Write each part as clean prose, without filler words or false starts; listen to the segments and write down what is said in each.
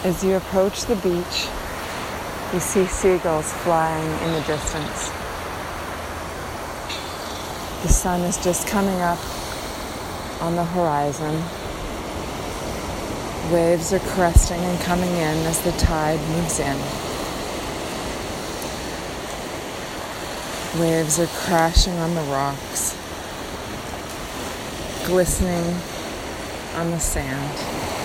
As you approach the beach, you see seagulls flying in the distance. The sun is just coming up on the horizon. Waves are cresting and coming in as the tide moves in. Waves are crashing on the rocks, glistening on the sand.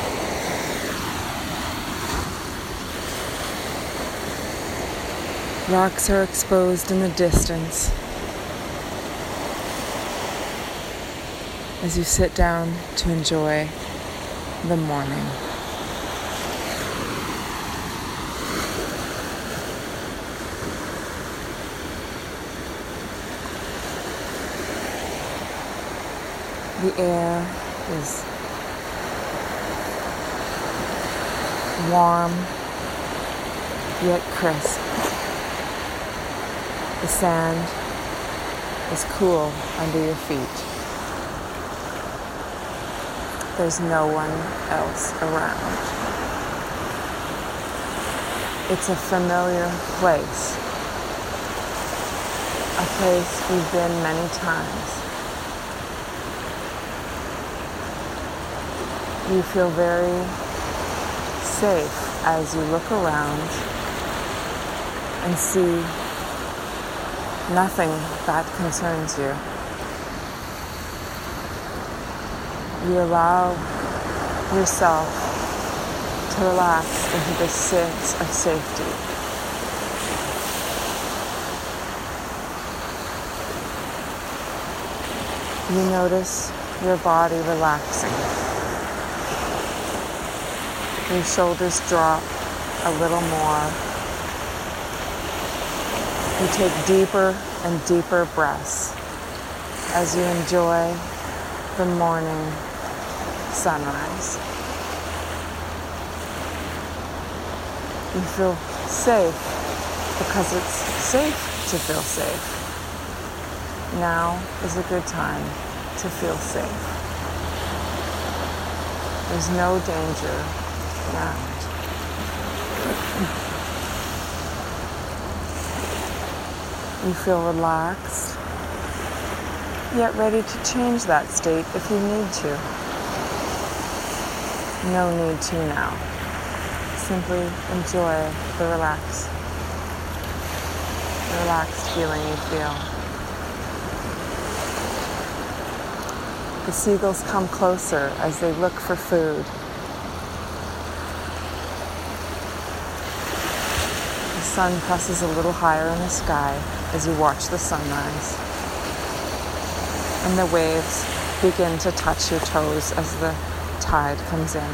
Rocks are exposed in the distance as you sit down to enjoy the morning. The air is warm yet crisp. The sand is cool under your feet. There's no one else around. It's a familiar place. A place we've been many times. You feel very safe as you look around and see nothing that concerns you. You allow yourself to relax into this sense of safety. You notice your body relaxing. Your shoulders drop a little more. You take deeper and deeper breaths as you enjoy the morning sunrise. You feel safe because it's safe to feel safe. Now is a good time to feel safe. There's no danger around. You feel relaxed, yet ready to change that state if you need to. No need to now. Simply enjoy the relaxed feeling you feel. The seagulls come closer as they look for food. The sun presses a little higher in the sky as you watch the sunrise. And the waves begin to touch your toes as the tide comes in.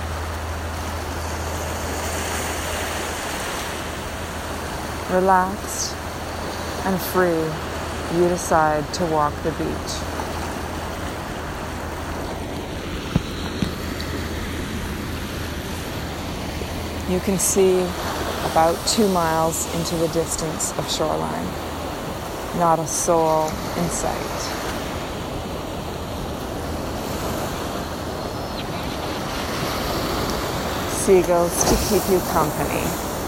Relaxed and free, you decide to walk the beach. You can see about 2 miles into the distance of shoreline. Not a soul in sight. Seagulls to keep you company.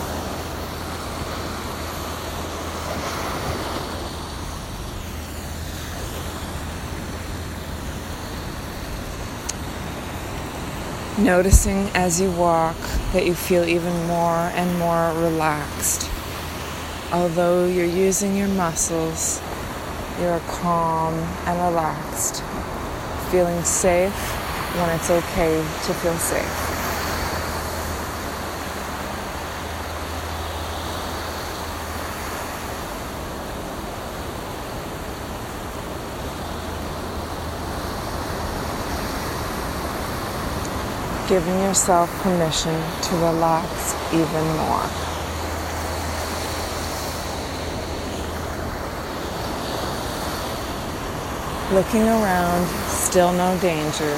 Noticing as you walk that you feel even more and more relaxed. Although you're using your muscles, you're calm and relaxed, feeling safe when it's okay to feel safe. Giving yourself permission to relax even more. Looking around, still no danger.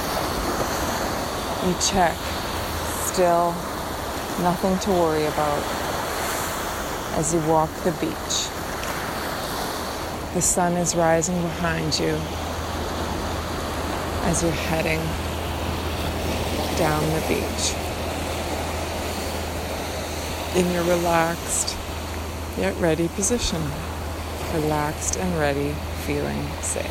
You check, still nothing to worry about as you walk the beach. The sun is rising behind you as you're heading down the beach. in your relaxed yet ready position. Relaxed and ready, feeling safe.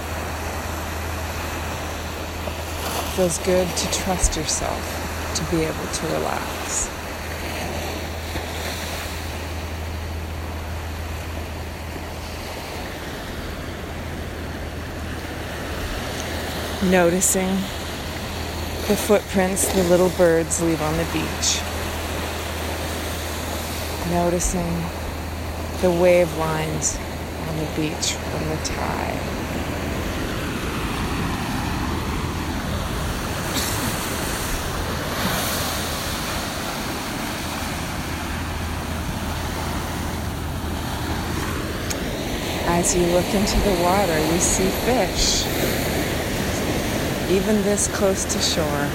Feels good to trust yourself to be able to relax. Noticing the footprints the little birds leave on the beach. Noticing the wave lines on the beach from the tide. As you look into the water, you see fish, even this close to shore.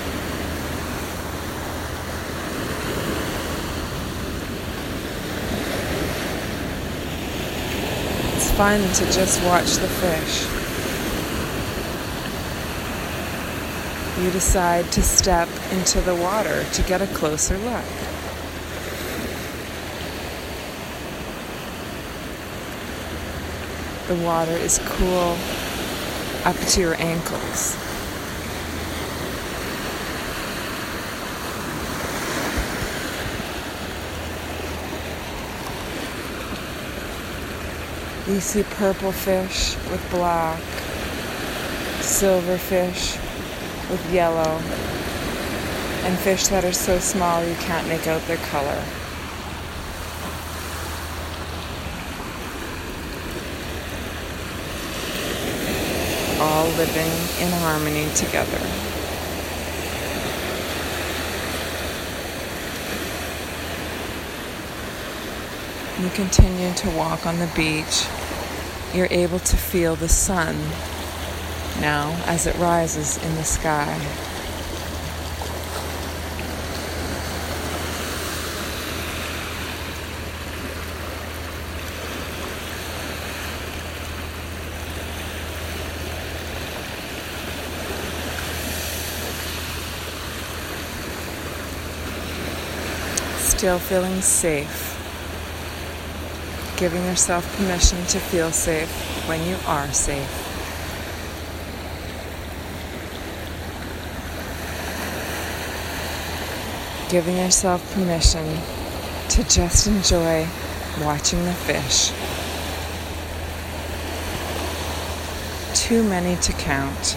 It's fun to just watch the fish. You decide to step into the water to get a closer look. The water is cool up to your ankles. You see purple fish with black, silver fish with yellow, and fish that are so small you can't make out their color. All living in harmony together. You continue to walk on the beach. You're able to feel the sun now as it rises in the sky. Still feeling safe. Giving yourself permission to feel safe when you are safe. Giving yourself permission to just enjoy watching the fish. Too many to count.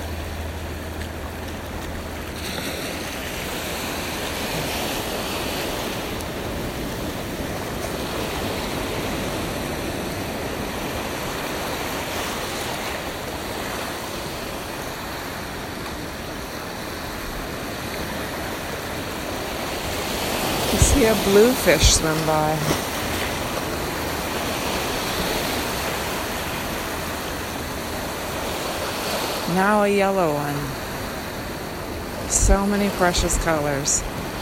You see a blue fish swim by. Now a yellow one. So many precious colors.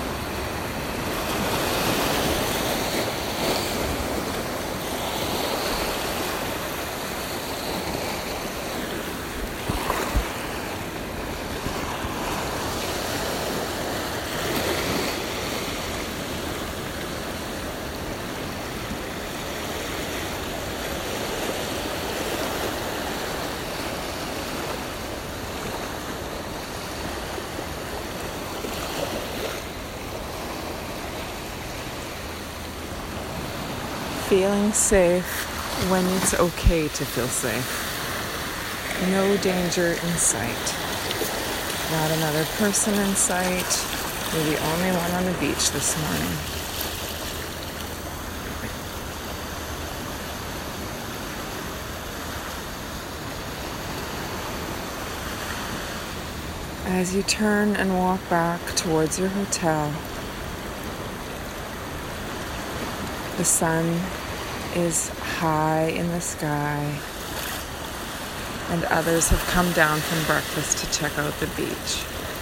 Feeling safe when it's okay to feel safe. No danger in sight. Not another person in sight. You're the only one on the beach this morning. As you turn and walk back towards your hotel, the sun is high in the sky, and others have come down from breakfast to check out the beach.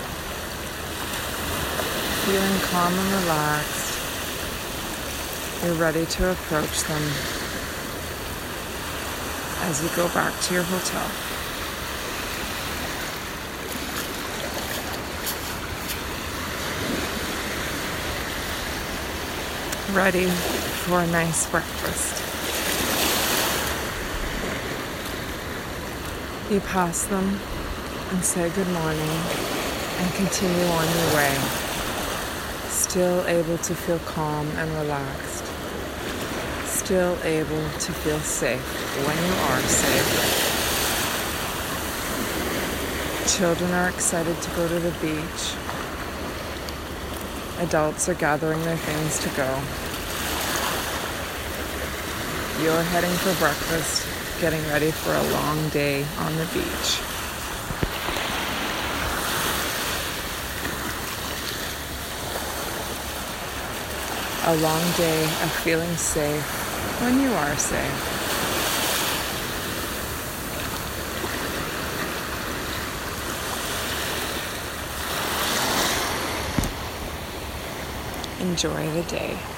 Feeling calm and relaxed, you're ready to approach them as you go back to your hotel. ready for a nice breakfast. You pass them and say good morning and continue on your way, still able to feel calm and relaxed, still able to feel safe when you are safe. Children are excited to go to the beach. Adults are gathering their things to go. You're heading for breakfast, getting ready for a long day on the beach. A long day of feeling safe when you are safe. Enjoy the day.